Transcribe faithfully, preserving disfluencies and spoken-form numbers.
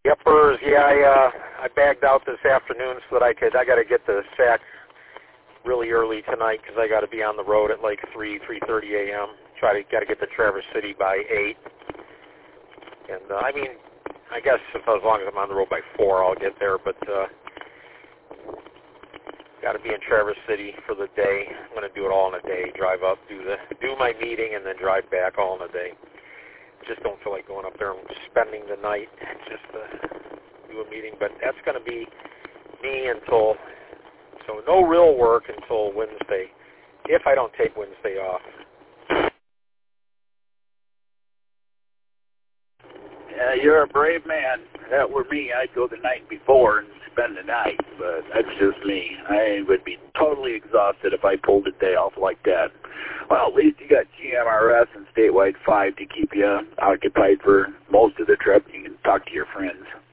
Yuppers, yeah, I uh, I bagged out this afternoon so that I could. I got to get the sack really early tonight because I got to be on the road at like three, three thirty a.m. Try to got to get to Traverse City by eight. And uh, I mean, I guess if as long as I'm on the road by four, I'll get there. But uh, got to be in Traverse City for the day. I'm going to do it all in a day. Drive up, do the do my meeting, and then drive back all in a day. Just don't feel like going up there and spending the night just to do a meeting. But that's going to be me until, so no real work until Wednesday, if I don't take Wednesday off. Yeah, you're a brave man. If that were me, I'd go the night before and spend the night, but that's just me. I would be totally exhausted if I pulled a day off like that. Well, at least you got G M R S and Statewide five to keep you occupied for most of the trip. You can talk to your friends.